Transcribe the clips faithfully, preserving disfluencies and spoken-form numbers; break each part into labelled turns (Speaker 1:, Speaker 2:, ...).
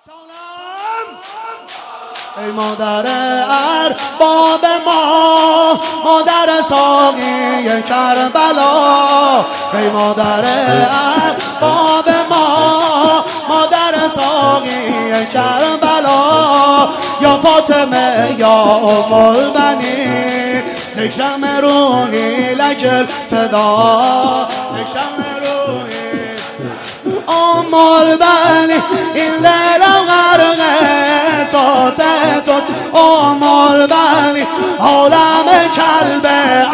Speaker 1: جانم ای مادر ارباب ما، مادر ساقی کربلا، ای مادر ارباب ما، مادر ساقی کربلا، یا فاطمه یا ام البنین، تکشم روحی لجل فدا، تکشم روحی ام البنین، این لیلم غرق احساستون ام البنین، عالم کلب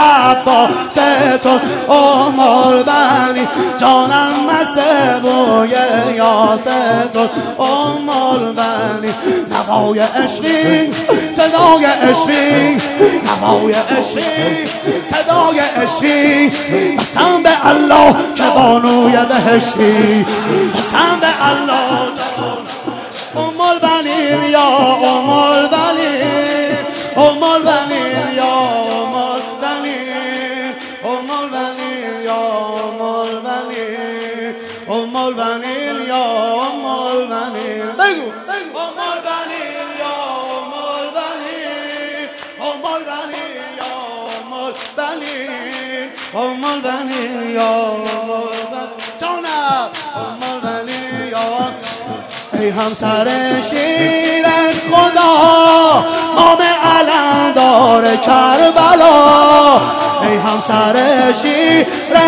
Speaker 1: عباستون ام البنین، جانم مست بوی یاستون ام البنین، نوای عشقی صدای عشقی، نوای عشقی صدای عشقی، قسم به الله که بانوی بهشتی، قسم به الله ام البنین یا ام البنین، ام البنین یا ام البنین، ام البنین یا ام البنین، ام البنین یا ام البنین، بگو ام البنین یا ام البنین، ام البنین یا ام البنین، ام البنین یا ام البنین، جانم ام البنین یا ای همسر شیر خدا، مام علمدار کربلا، ای همسر شیر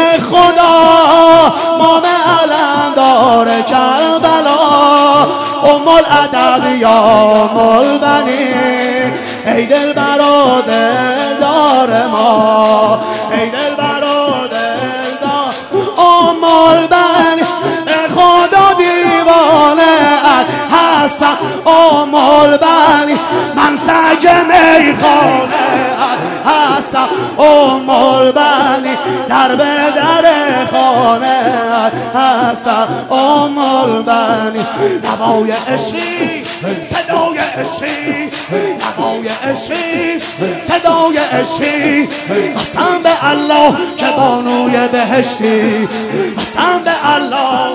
Speaker 1: خدا، مام علمدار کربلا، ام الادب یا ام البنین، ای دل برا دلدار ما، ای دل برا دلدار ام البنین، خدا دیوانه هستم ام البنین، من سگ میخانه هستم ام البنین، در به در خانه هستم ام البنین، نوای عشقی صدای عشقی، نوای عشقی صدای عشقی، قسم به الله که بانوی بهشتی، قسم به الله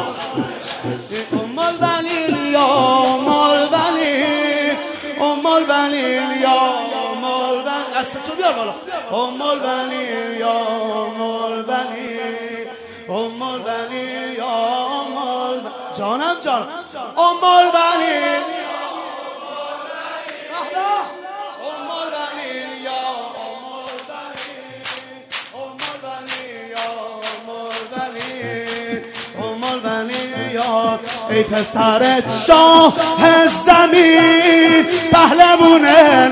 Speaker 1: ام البنین یا ام البنین، ام البنین یا ام البنین، دست تو بیار بالا، ام البنین یا ام البنین، ام البنین یا ام البنین، جانم جانم ام البنین، ام البنین یا ام البنین، ام البنین یا ام البنین، ام البنین یا ای پسرت شاه زمین، پهلوان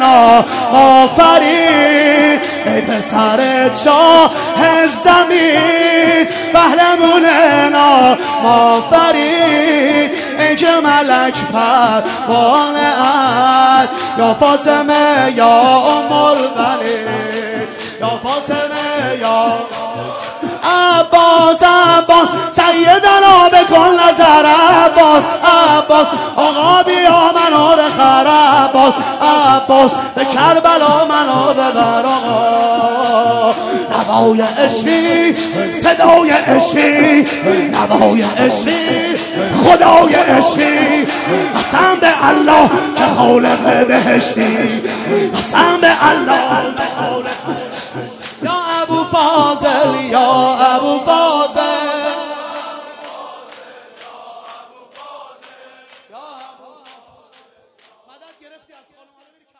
Speaker 1: آفرین، ای پسرت شاه زمین، پهلوان آفرین، ای که ملک پروانه ات، یا فاطمه یا ام البنین، یا فاطمه یا عباس، عباس سیدنا بکن نظر عباس، عباس آقا بیا منو بخر عباس، عباس به کربلا منو ببر آقا، نوای عشقی صدای عشقی، نوای عشقی خدای عشقی، قسم به الله که خالق بهشتی، قسم به الله که خالق یا ابو فاضل یا ابو فاضل، مدد گرفتی از خانم